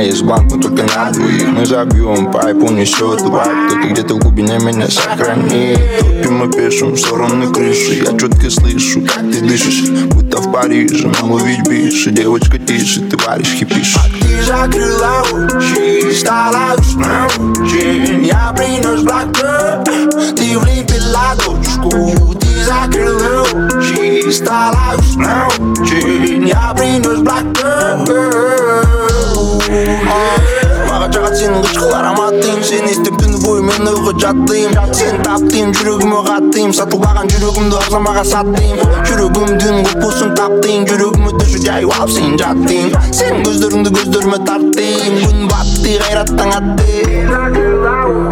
есть банк, но только на двоих. Мы забьем пайп, унесет вайп. Кто-то где-то в глубине меня сохранит. Топим и пишем в стороны крыши. Я четко слышу, как ты дышишь, будто в Париже. Нам ловить бише, девочка тише, ты варишь кипишь. Ты закрыла очи, стала весна очень. Я принес Black Girl, ты влепила дочку. Ты закрыла очи, стала весна очень. Я принес Black Girl. Маған жағады сенің ғышқыл ароматың. Сен естіп түні бойы мен ұйқы жаттым. Сен таптым, жүрегіме қаттым. Сатылбаған жүрегімді арзамаға саттым. Жүрегімдің құпысын таптың. Жүрегіме түші жайып алып сен жаттың. Сен көздеріңді көздеріме тарттың. Күн батты, қайраттан атты.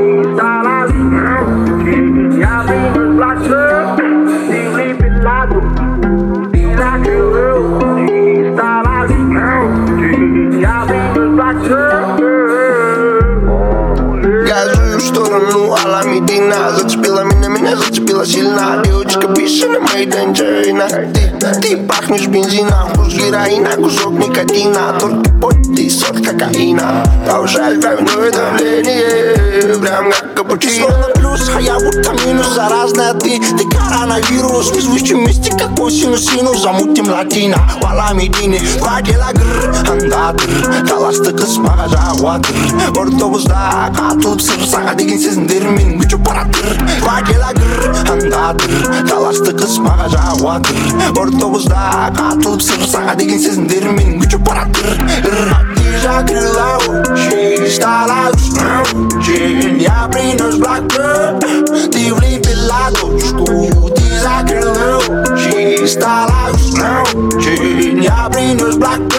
Газую в сторону Аламедина. Зацепила меня зацепила сильно. Девочка бешеная, made in China. Ты пахнешь бензином, вкус героина, кусок никотина. Только пой, ты сорт кокаина. Повышает кровяное давление, прям как капучино. Словно плюс, а я будто минус. Заразная ты коронавирус. Вызывающий вместе, как косинус, синус. Замутим латино в Аламедине. Два дела грр, андатыр. Таласты қыз маға жағуатыр. Ортоғызда қатылып сыр. Саға деген сезімдермен күші паратыр. Два дела грр, андатыр. Таласты қыз маға жағуатыр. Ортоғызда қатылып сыр. Саға деген сезімдермен күші паратыр. Ты закрыла очи, стала весна очень. Я принес Black Girl, ты влепила дочку. Ты закрыла очи, стала весна очень. Я принес Black Girl.